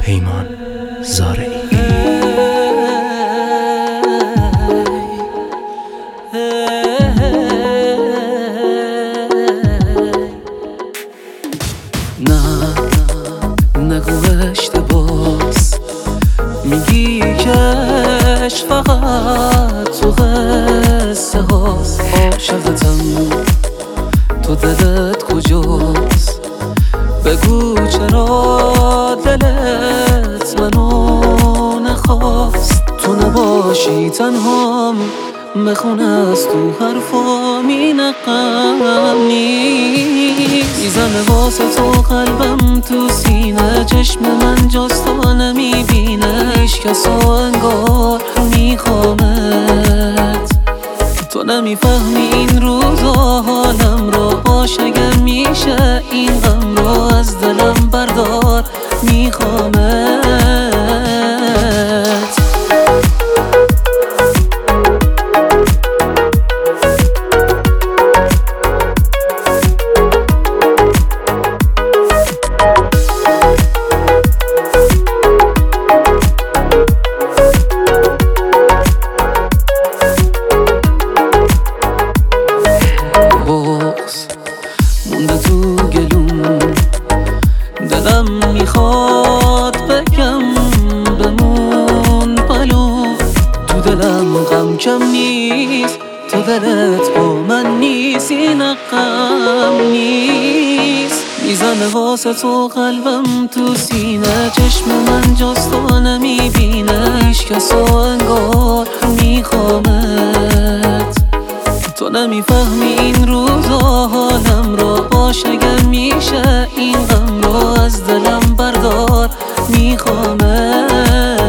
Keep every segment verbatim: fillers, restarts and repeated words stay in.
پیمان زارعی. نه نگو اشتباس، میگی کش فقط تو قصه هاست. عاشقتم تو دلت کجاست؟ بگو چرا دلت منو نخواست؟ تو نباشی تنهام مخون از تو حرفامی نقم نیست. میزنه واسه تو قلبم تو سینه، چشم من جز تو نمیبینه. هیچ کسا انگار میخوامت، تو نمیفهمی این روزا حالم رو. باش اگه میشه این غم رو از دلم بردار، میخوامت. مونده تو گلوم، دلم میخواد بگم بمون پلو. تو دلم غم کم نیست، تو دلت با من نیست. این غم نیست. میزنه واسه تو قلبم تو سینه، چشم من جز تو نمیبینه. هیچ کسا انگار میخوامت، تو نمیفهمی این روزا حالم رو. باش اگه میشه این غم رو از دلم بردار، میخوامت.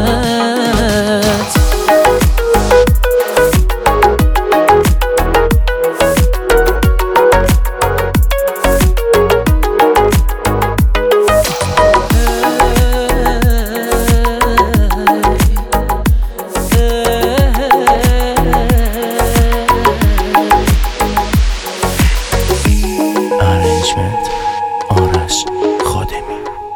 آرش خادمی.